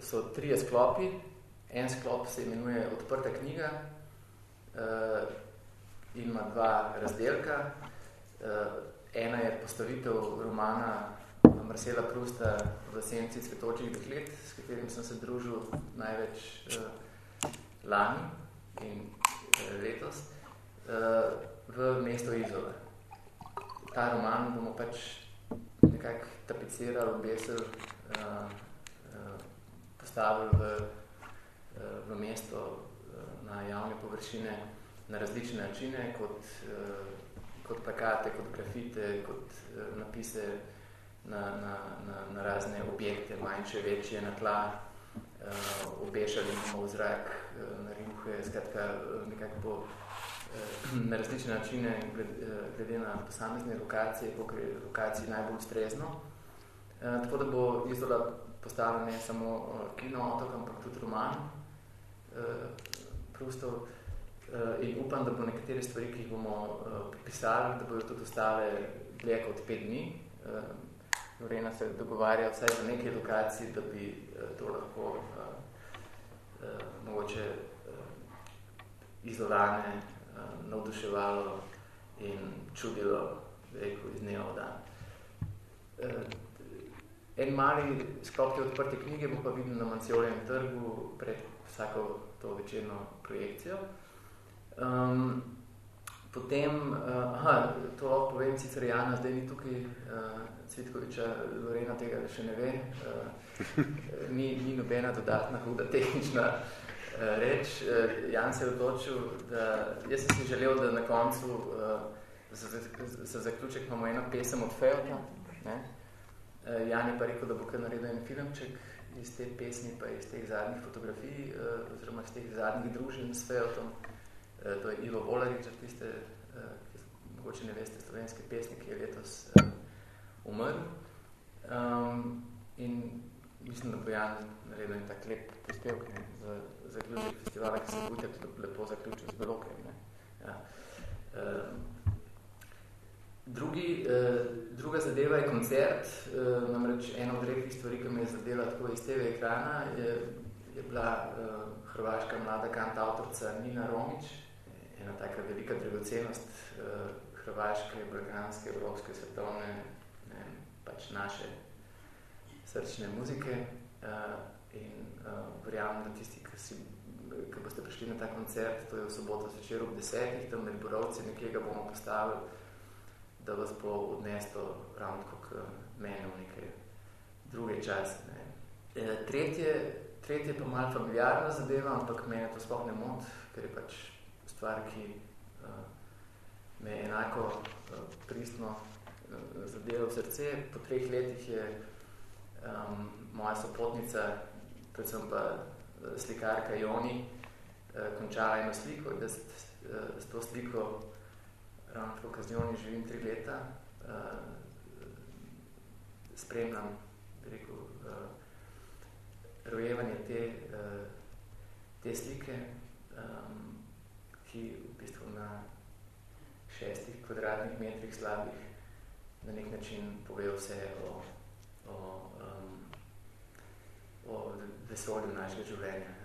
so 3 sklopi. En sklop se imenuje Odprta knjiga in ima 2 razdelka. Ena je postavitev romana Marcela Prousta V senci cvetočih deklet, s katerim sem se družil največ lani in letos, v mesto Izola. Ta roman bomo pač nekako tapicirali, obesili, postavili v mesto na javne površine na različne načine, kot plakate, kot grafite, kot napise na razne objekte, manjše, večje, na tla, obešali bomo v zrak, na rjuhe, skratka, nekako bo na različne načine, glede na posamezne lokacije, koliko je lokacij najbolj ustrezno. Tako da bo Izola postavila ne samo kinootok, ampak tudi roman Proustov. In upam, da bo nekatere stvari, ki jih bomo pisali, da bojo tudi ostale dlje kot 5 dni. Lorena se dogovarja vsaj za nekaj lokacij, da bi to lahko mogoče Izolane navduševalo in čudilo, rekel, iz dneva v dan. En mali sklop te Odprte knjige bo pa videl na Mancijoljem trgu pred vsako to večerno projekcijo. Potem, to lahko povem, sicer Jana zdaj ni tukaj, Cvitkoviča, Lorena tega še ne ve, ni nobena dodatna huda tehnična reč. Jan se je odločil, da jaz sem si želel, da na koncu za zaključek imamo eno pesem od Fejota. Jan je pa rekel, da bo kar naredil en filmček iz te pesmi, pa iz teh zadnjih fotografij, oziroma iz teh zadnjih druženj s Fejotom. To je Ivo Volarič, tiste, ki mogoče ne veste, slovenski pesnik, ki je letos umrl. In mislim, da bo Jan naredil en tak lep prispevk za zaključek festivala, ki se bo tudi lepo zaključil z Belokem. Ja. Druga zadeva je koncert, namreč ena od redkih stvari, ki me je zadela tako iz TV ekrana, je bila hrvaška mlada kantavtorica Nina Romić, ena taka velika dragocenost hrvaške, balkanske, evropske, svetovne, pač naše srčne muzike. In verjamem, da tisti, ki boste prišli na ta koncert, to je v soboto zvečer ob 10, tam med Borovci, nekje ga bomo postavili, da vas bo odneslo ravno kot mene v neke druge čase. Tretje pa malo familiarna zadeva, ampak mene to sploh ne moti, ker je pač stvar, ki me enako pristno zadeva v srce. Po 3 letih je moja sopotnica, predvsem pa slikarka Joni, končala eno sliko, da s to sliko ravno tako, ko z Joni živim 3 leta, spremljam, bi rekel, rojevanje te slike, ki v bistvu na 6 kvadratnih metrih slabih na nek način pove vse o vesolju našega življenja.